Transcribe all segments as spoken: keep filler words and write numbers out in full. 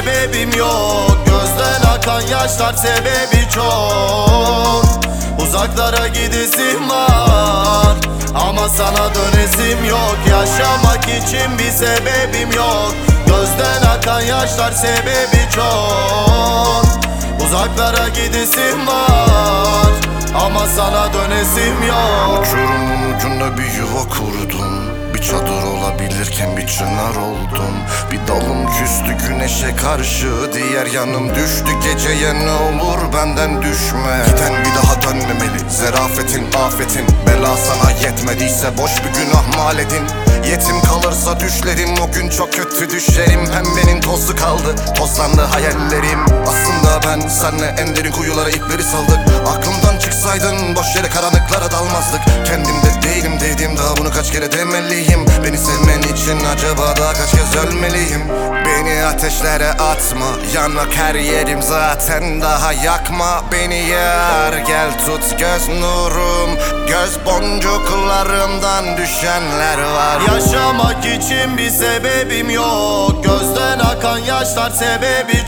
sebebim yok. Gözden akan yaşlar sebebi çok. Uzaklara gidesim var ama sana dönesim yok. Yaşamak için bir sebebim yok. Gözden akan yaşlar sebebi çok. Uzaklara gidesim var ama sana dönesim yok. Uçurumun ucunda bir yuva kurdum. Bir çadır olabilirken bir çınar oldum. Bir dalım küstü güneşe karşı, diğer yanım düştü geceye, ne olur benden düşme. Giden bir daha dönmemeli, zerafetin afetin. Bela sana yetmediyse boş bir günah mal edin. Yetim kalırsa düşlerim, o gün çok kötü düşerim. Pembenin tozu kaldı, tozlandı hayallerim. Aslında ben senle en derin kuyulara ipleri saldık. Aklımdan çıksaydın boş yere karanlıklara dalmazdık. Kendimde değilim dedim, daha bunu kaç kere demeliyim. Beni sevmen için acaba daha kaç kez ölmeliyim? Beni ateşlere atma, yanak her yerim zaten, daha yakma beni yar. Gel tut göz nurum, göz boncuklarımdan düşenler var. Yaşamak için bir sebebim yok. Gözden akan yaşlar sebebi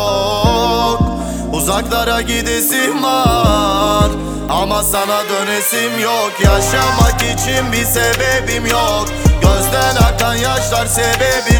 çok. Uzaklara gidesim var ama sana dönesim yok. Yaşamak için bir sebebim yok. Gözden akan yaşlar sebebi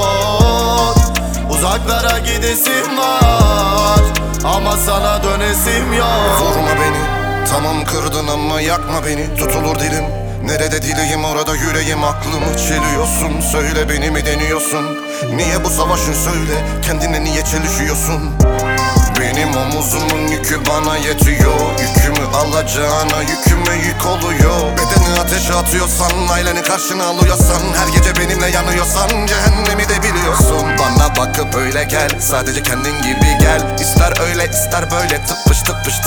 çok. Uzaklara gidesim var ama sana dönesim yok. Vurma beni, tamam kırdın ama yakma beni. Tutulur dilim, nerede dileğim orada yüreğim. Aklımı çeliyorsun, söyle beni mi deniyorsun? Niye bu savaşın söyle, kendine niye çelişiyorsun? Benim omuzumun yükü bana yetiyor. Yükümü alacağına yüküme yük oluyor. Bedeni ateşe atıyorsan, aileni karşına alıyorsan, her gece benimle yanıyorsan, cehennemi de biliyorsun. Bana bakıp öyle gel, sadece kendin gibi gel. İster öyle ister böyle, tıpış tıpış